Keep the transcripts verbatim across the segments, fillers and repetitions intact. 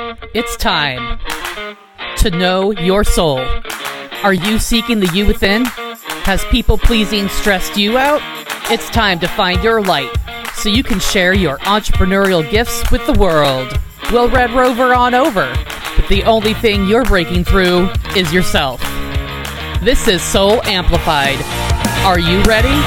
It's time to know your soul. Are you seeking the you within? Has people-pleasing stressed you out? It's time to find your light so you can share your entrepreneurial gifts with the world. We'll Red Rover on over, but the only thing you're breaking through is yourself. This is Soul Amplified. Are you ready?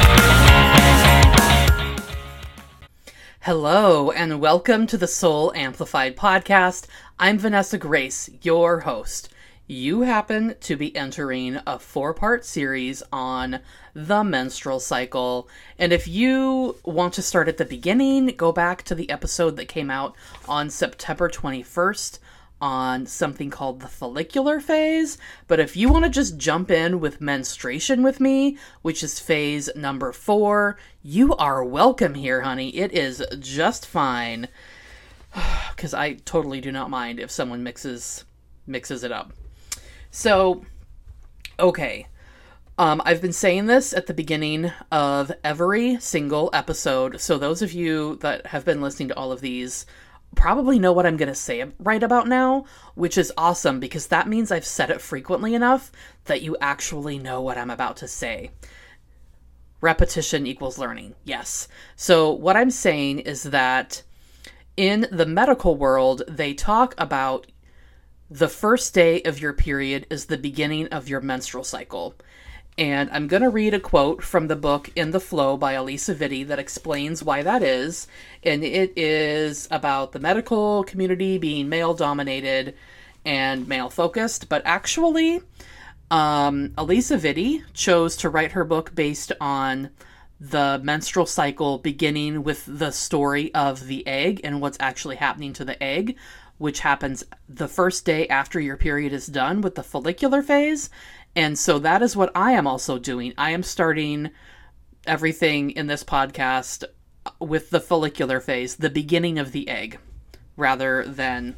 Hello, and welcome to the Soul Amplified podcast. I'm Vanessa Grace, your host. You happen to be entering a four-part series on the menstrual cycle. And if you want to start at the beginning, go back to the episode that came out on September twenty-first on something called the follicular phase. But if you want to just jump in with menstruation with me, which is phase number four, you are welcome here, honey. It is just fine. Because I totally do not mind if someone mixes mixes it up. So, okay. Um, I've been saying this at the beginning of every single episode, so those of you that have been listening to all of these probably know what I'm going to say right about now, which is awesome because that means I've said it frequently enough that you actually know what I'm about to say. Repetition equals learning. Yes. So what I'm saying is that in the medical world, they talk about the first day of your period is the beginning of your menstrual cycle. And I'm going to read a quote from the book In the Flow by Alisa Vitti that explains why that is. And it is about the medical community being male-dominated and male-focused. But actually, um, Alisa Vitti chose to write her book based on the menstrual cycle beginning with the story of the egg and what's actually happening to the egg, which happens the first day after your period is done with the follicular phase. And so that is what I am also doing. I am starting everything in this podcast with the follicular phase, the beginning of the egg, rather than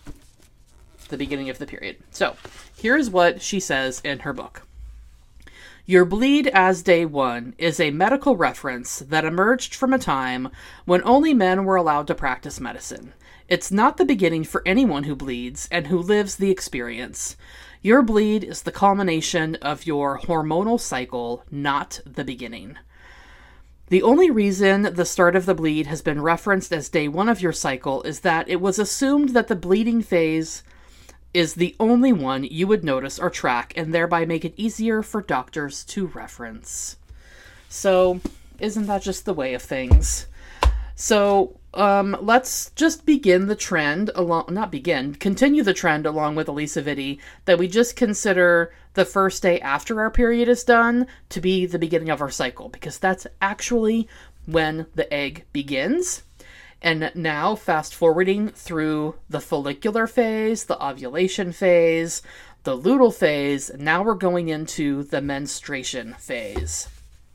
the beginning of the period. So here's what she says in her book. Your bleed as day one is a medical reference that emerged from a time when only men were allowed to practice medicine. It's not the beginning for anyone who bleeds and who lives the experience. Your bleed is the culmination of your hormonal cycle, not the beginning. The only reason the start of the bleed has been referenced as day one of your cycle is that it was assumed that the bleeding phase is the only one you would notice or track and thereby make it easier for doctors to reference. So, isn't that just the way of things? So, um, let's just begin the trend along, not begin, continue the trend along with Alisa Vitti that we just consider the first day after our period is done to be the beginning of our cycle, because that's actually when the egg begins. And now, fast forwarding through the follicular phase, the ovulation phase, the luteal phase, now we're going into the menstruation phase.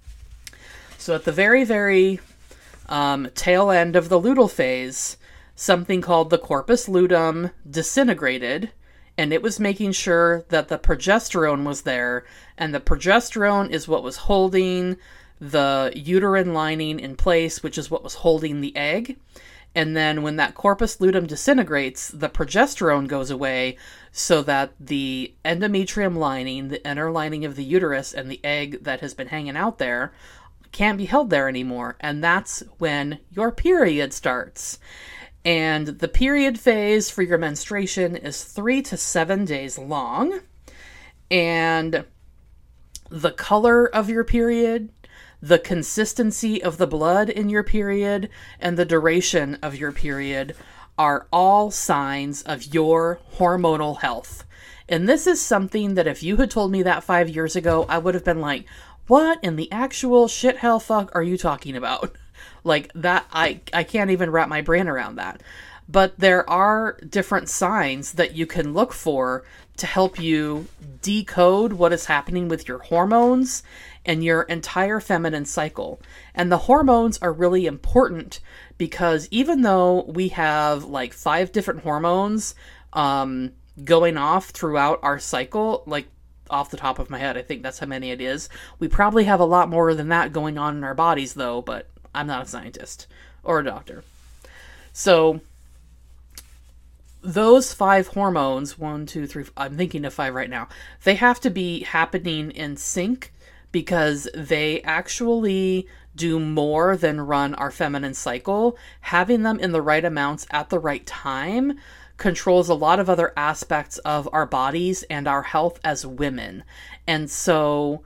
So at the very, very Um, tail end of the luteal phase, something called the corpus luteum disintegrated, and it was making sure that the progesterone was there, and the progesterone is what was holding the uterine lining in place, which is what was holding the egg. And then when that corpus luteum disintegrates, the progesterone goes away so that the endometrium lining, the inner lining of the uterus, and the egg that has been hanging out there can't be held there anymore, and that's when your period starts. And the period phase for your menstruation is three to seven days long, and the color of your period, the consistency of the blood in your period, and the duration of your period are all signs of your hormonal health. And this is something that if you had told me that five years ago, I would have been like, what in the actual shit hell fuck are you talking about? Like that, I, I can't even wrap my brain around that. But there are different signs that you can look for to help you decode what is happening with your hormones and your entire feminine cycle. And the hormones are really important because even though we have like five different hormones um, going off throughout our cycle, like off the top of my head, I think that's how many it is. We probably have a lot more than that going on in our bodies though, but I'm not a scientist or a doctor. So those five hormones, one, two, three, I'm thinking of five right now, they have to be happening in sync because they actually do more than run our feminine cycle. Having them in the right amounts at the right time controls a lot of other aspects of our bodies and our health as women. And so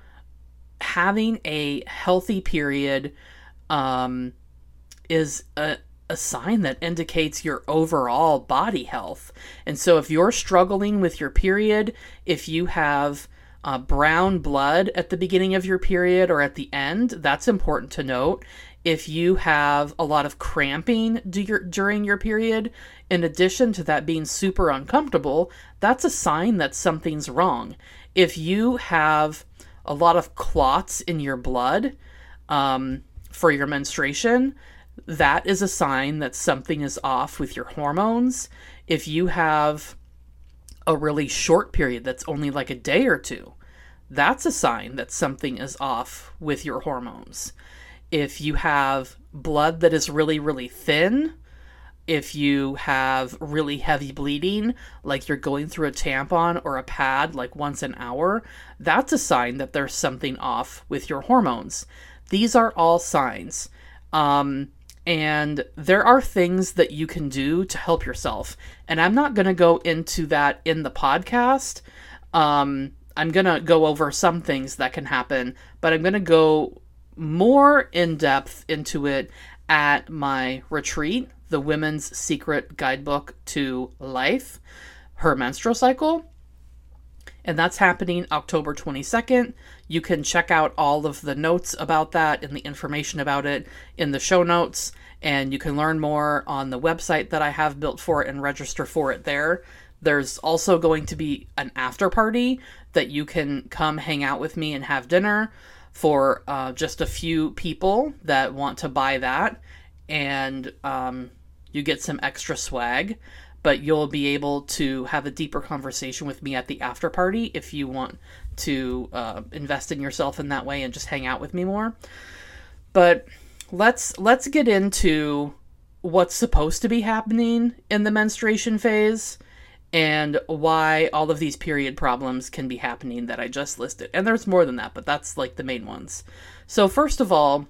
having a healthy period um, is a, a sign that indicates your overall body health. And so if you're struggling with your period, if you have uh, brown blood at the beginning of your period or at the end, that's important to note. If you have a lot of cramping do your, during your period, in addition to that being super uncomfortable, that's a sign that something's wrong. If you have a lot of clots in your blood um, for your menstruation, that is a sign that something is off with your hormones. If you have a really short period that's only like a day or two, that's a sign that something is off with your hormones. If you have blood that is really, really thin, if you have really heavy bleeding, like you're going through a tampon or a pad like once an hour, that's a sign that there's something off with your hormones. These are all signs. Um, and there are things that you can do to help yourself. And I'm not going to go into that in the podcast. Um, I'm going to go over some things that can happen, but I'm going to go more in depth into it at my retreat, the Women's Secret Guidebook to Life, her menstrual cycle. And that's happening October twenty-second. You can check out all of the notes about that and the information about it in the show notes. And you can learn more on the website that I have built for it and register for it there. There's also going to be an after party that you can come hang out with me and have dinner for uh, just a few people that want to buy that. And um, you get some extra swag, but you'll be able to have a deeper conversation with me at the after party if you want to uh, invest in yourself in that way and just hang out with me more. But let's let's get into what's supposed to be happening in the menstruation phase and why all of these period problems can be happening that I just listed. And there's more than that, but that's like the main ones. So first of all,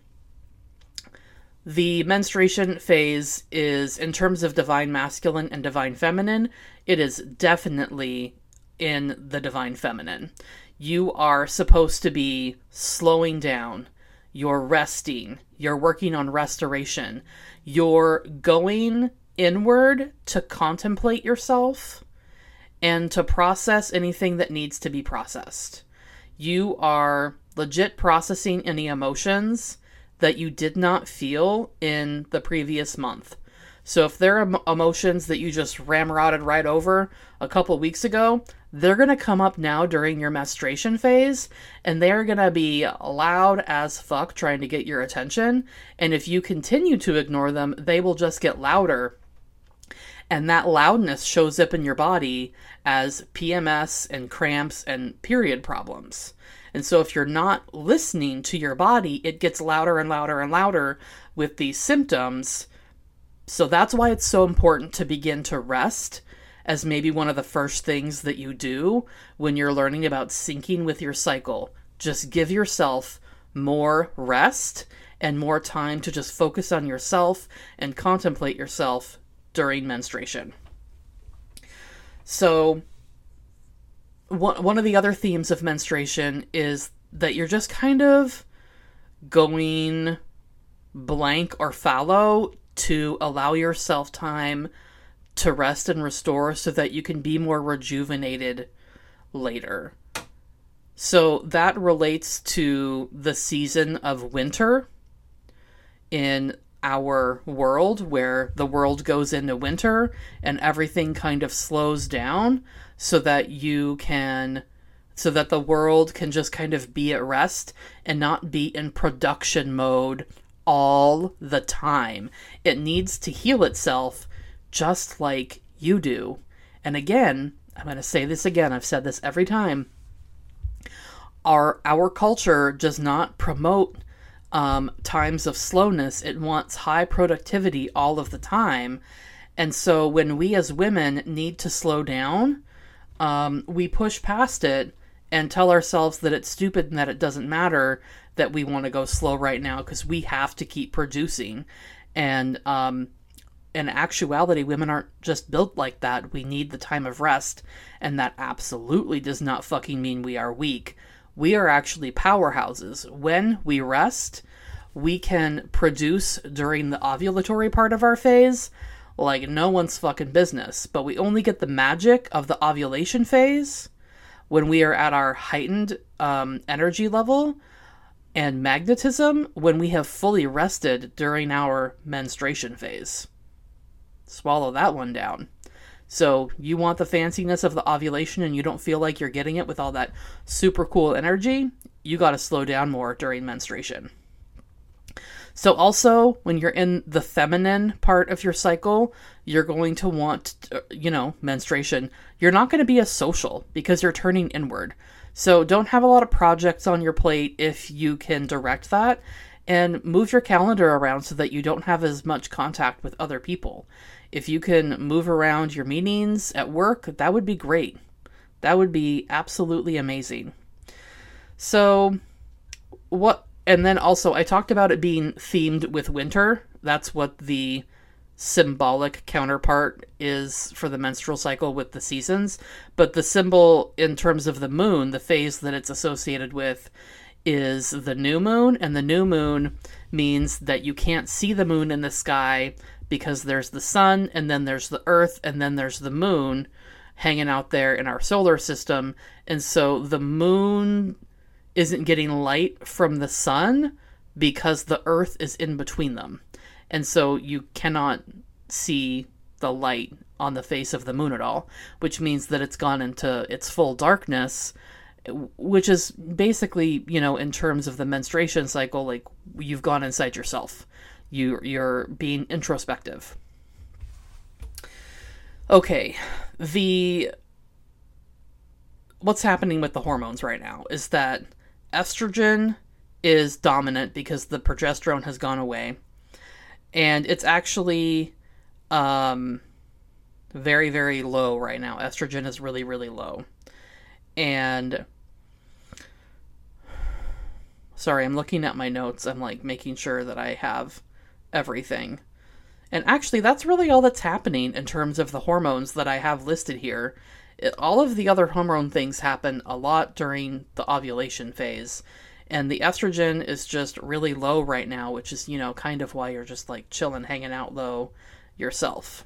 the menstruation phase is, in terms of divine masculine and divine feminine, it is definitely in the divine feminine. You are supposed to be slowing down. You're resting. You're working on restoration. You're going inward to contemplate yourself and to process anything that needs to be processed. You are legit processing any emotions that you did not feel in the previous month. So if there are emotions that you just ramrodded right over a couple weeks ago, they're going to come up now during your menstruation phase, and they're going to be loud as fuck trying to get your attention. And if you continue to ignore them, they will just get louder. And that loudness shows up in your body as P M S and cramps and period problems. And so if you're not listening to your body, it gets louder and louder and louder with these symptoms. So that's why it's so important to begin to rest as maybe one of the first things that you do when you're learning about syncing with your cycle. Just give yourself more rest and more time to just focus on yourself and contemplate yourself during menstruation. So one one of the other themes of menstruation is that you're just kind of going blank or fallow to allow yourself time to rest and restore so that you can be more rejuvenated later. So that relates to the season of winter in our world, where the world goes into winter and everything kind of slows down so that you can, so that the world can just kind of be at rest and not be in production mode all the time. It needs to heal itself just like you do. And again, I'm going to say this again, I've said this every time. Our, our culture does not promote Um, times of slowness. It wants high productivity all of the time. And so when we as women need to slow down, um, we push past it and tell ourselves that it's stupid and that it doesn't matter that we want to go slow right now because we have to keep producing. And um, in actuality, women aren't just built like that. We need the time of rest. And that absolutely does not fucking mean we are weak. We are actually powerhouses. When we rest, we can produce during the ovulatory part of our phase like no one's fucking business. But we only get the magic of the ovulation phase when we are at our heightened um, energy level and magnetism when we have fully rested during our menstruation phase. Swallow that one down. So you want the fanciness of the ovulation and you don't feel like you're getting it with all that super cool energy, you got to slow down more during menstruation. So also, when you're in the feminine part of your cycle, you're going to want, you know, menstruation. You're not going to be as social because you're turning inward. So don't have a lot of projects on your plate if you can direct that, and move your calendar around so that you don't have as much contact with other people. If you can move around your meetings at work, that would be great. That would be absolutely amazing. So what, and then also I talked about it being themed with winter. That's what the symbolic counterpart is for the menstrual cycle with the seasons. But the symbol in terms of the moon, the phase that it's associated with, is the new moon. And the new moon means that you can't see the moon in the sky because there's the sun, and then there's the earth, and then there's the moon hanging out there in our solar system. And so the moon isn't getting light from the sun because the earth is in between them. And so you cannot see the light on the face of the moon at all, which means that it's gone into its full darkness, which is basically, you know, in terms of the menstruation cycle, like you've gone inside yourself. You, you're being introspective. Okay, the what's happening with the hormones right now is that estrogen is dominant because the progesterone has gone away. And it's actually um, very, very low right now. Estrogen is really, really low. And sorry, I'm looking at my notes. I'm like making sure that I have everything. And actually, that's really all that's happening in terms of the hormones that I have listed here. It, all of the other hormone things happen a lot during the ovulation phase. And the estrogen is just really low right now, which is, you know, kind of why you're just like chilling, hanging out low yourself.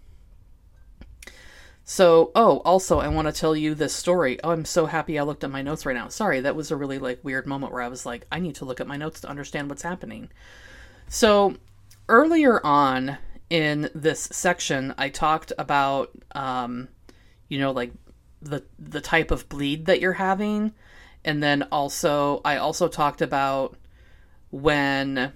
So, oh, also, I want to tell you this story. Oh, I'm so happy I looked at my notes right now. Sorry, that was a really like weird moment where I was like, I need to look at my notes to understand what's happening. So, earlier on in this section, I talked about, um, you know, like the the type of bleed that you're having. And then also, I also talked about when,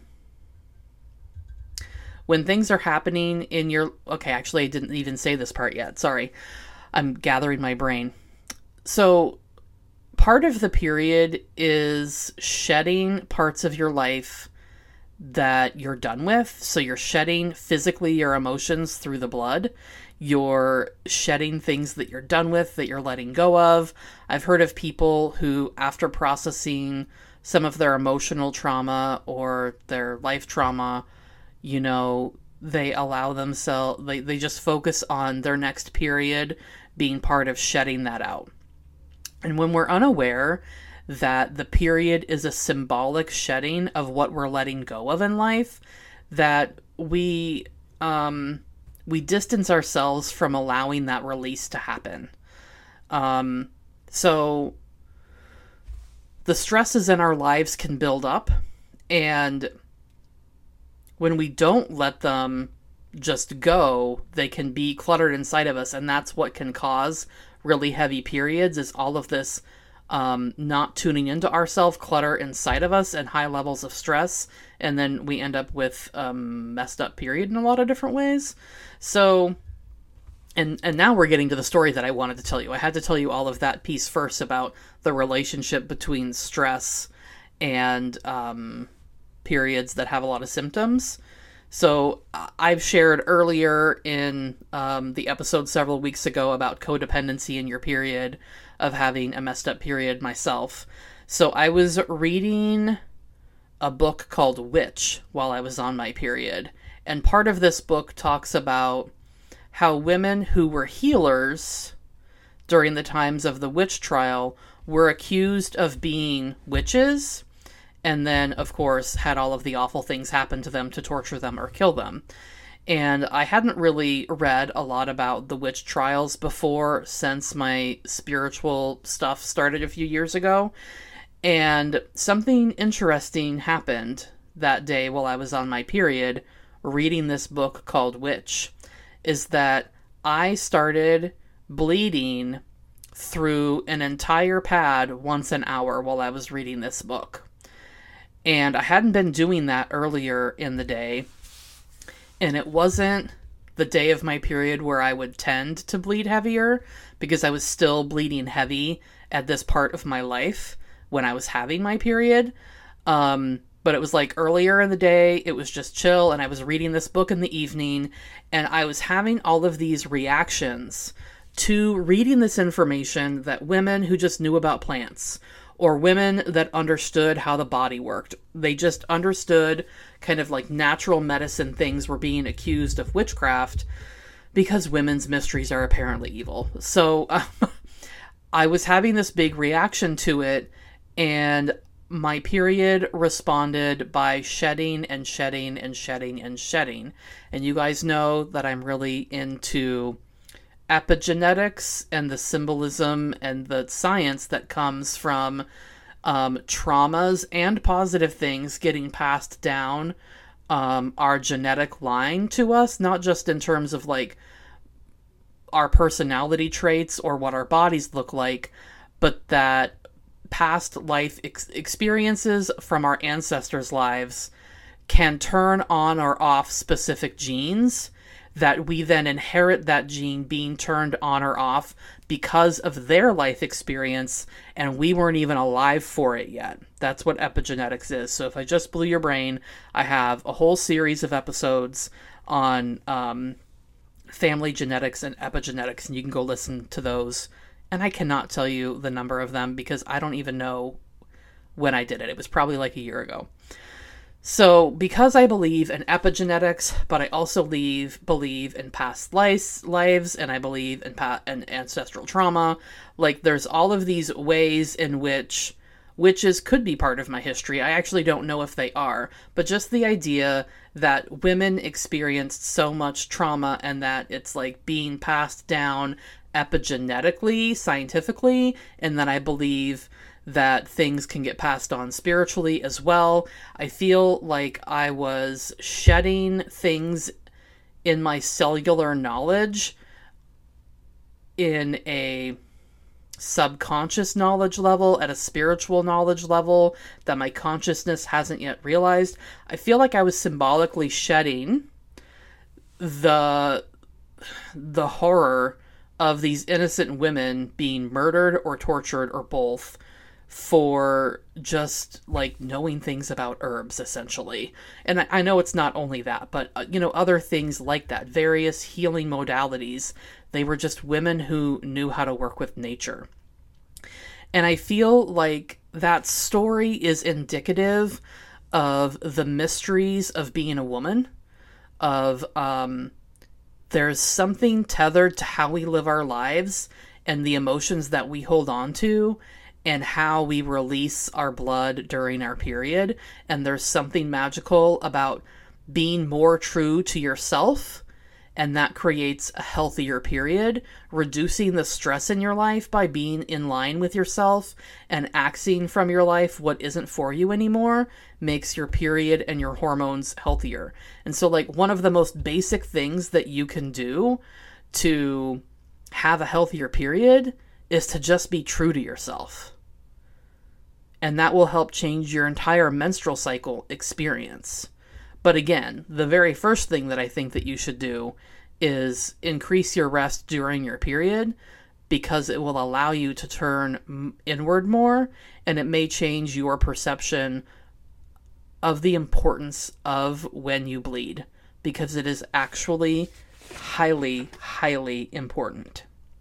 when things are happening in your, okay, actually I didn't even say this part yet. Sorry. I'm gathering my brain. So part of the period is shedding parts of your life that you're done with. So you're shedding physically your emotions through the blood. You're shedding things that you're done with, that you're letting go of. I've heard of people who, after processing some of their emotional trauma or their life trauma, you know, they allow themselves, they, they just focus on their next period being part of shedding that out. And when we're unaware that the period is a symbolic shedding of what we're letting go of in life, that we, um... we distance ourselves from allowing that release to happen. Um, so the stresses in our lives can build up, and when we don't let them just go, they can be cluttered inside of us, and that's what can cause really heavy periods, is all of this um, not tuning into ourselves, clutter inside of us, and high levels of stress, and then we end up with um, messed up period in a lot of different ways. So, and and now we're getting to the story that I wanted to tell you. I had to tell you all of that piece first about the relationship between stress and um, periods that have a lot of symptoms. So uh, I've shared earlier in um, the episode several weeks ago about codependency in your period, of having a messed up period myself. So I was reading a book called Witch while I was on my period. And part of this book talks about how women who were healers during the times of the witch trial were accused of being witches, and then, of course, had all of the awful things happen to them to torture them or kill them. And I hadn't really read a lot about the witch trials before, since my spiritual stuff started a few years ago. And something interesting happened that day while I was on my period reading this book called Witch, is that I started bleeding through an entire pad once an hour while I was reading this book. And I hadn't been doing that earlier in the day. And it wasn't the day of my period where I would tend to bleed heavier, because I was still bleeding heavy at this part of my life when I was having my period. Um, but it was like earlier in the day, it was just chill, and I was reading this book in the evening, and I was having all of these reactions to reading this information that women who just knew about plants, or women that understood how the body worked, they just understood kind of like natural medicine things, were being accused of witchcraft because women's mysteries are apparently evil. So um, I was having this big reaction to it, and my period responded by shedding and shedding and shedding and shedding. And you guys know that I'm really into epigenetics and the symbolism and the science that comes from um, traumas and positive things getting passed down um, our genetic line to us, not just in terms of like our personality traits or what our bodies look like, but that past life ex- experiences from our ancestors' lives can turn on or off specific genes, that we then inherit that gene being turned on or off because of their life experience, and we weren't even alive for it yet. That's what epigenetics is. So if I just blew your brain, I have a whole series of episodes on um, family genetics and epigenetics, and you can go listen to those. And I cannot tell you the number of them because I don't even know when I did it. It was probably like a year ago. So because I believe in epigenetics, but I also leave, believe in past lives, lives, and I believe in, pa- in ancestral trauma, like there's all of these ways in which witches could be part of my history. I actually don't know if they are, but just the idea that women experienced so much trauma and that it's like being passed down epigenetically, scientifically, and then I believe that things can get passed on spiritually as well. I feel like I was shedding things in my cellular knowledge in a subconscious knowledge level, at a spiritual knowledge level that my consciousness hasn't yet realized. I feel like I was symbolically shedding the the horror of these innocent women being murdered or tortured or both for just like knowing things about herbs, essentially. And I, I know it's not only that, but uh, you know, other things like that, various healing modalities. They were just women who knew how to work with nature. And I feel like that story is indicative of the mysteries of being a woman, of um there's something tethered to how we live our lives and the emotions that we hold on to and how we release our blood during our period. And there's something magical about being more true to yourself, and that creates a healthier period, reducing the stress in your life by being in line with yourself and axing from your life what isn't for you anymore makes your period and your hormones healthier. And so like one of the most basic things that you can do to have a healthier period is to just be true to yourself. And that will help change your entire menstrual cycle experience. But again, the very first thing that I think that you should do is increase your rest during your period, because it will allow you to turn inward more, and it may change your perception of the importance of when you bleed. because it is actually highly, highly important.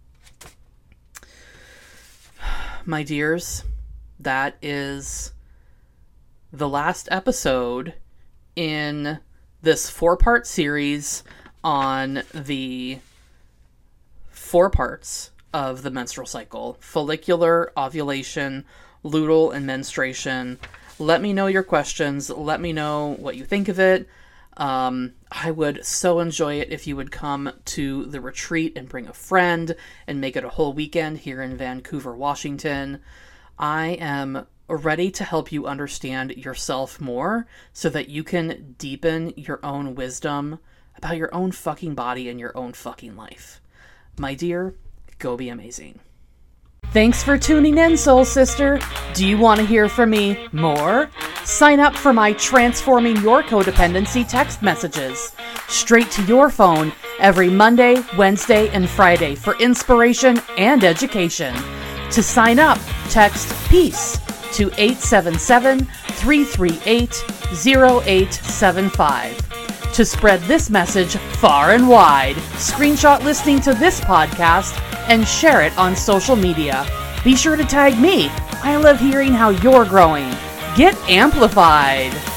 My dears, that is the last episode in this four-part series on the four parts of the menstrual cycle: follicular, ovulation, luteal, and menstruation. Let me know your questions. Let me know what you think of it. Um, I would so enjoy it if you would come to the retreat and bring a friend and make it a whole weekend here in Vancouver, Washington. I am ready to help you understand yourself more so that you can deepen your own wisdom about your own fucking body and your own fucking life. My dear, go be amazing. Thanks for tuning in, Soul Sister. Do you want to hear from me more? Sign up for my Transforming Your Codependency text messages straight to your phone every Monday, Wednesday, and Friday for inspiration and education. To sign up, text PEACE to eight seven seven, three three eight, zero eight seven five. To spread this message far and wide, screenshot listening to this podcast and share it on social media. Be sure to tag me. I love hearing how you're growing. Get amplified.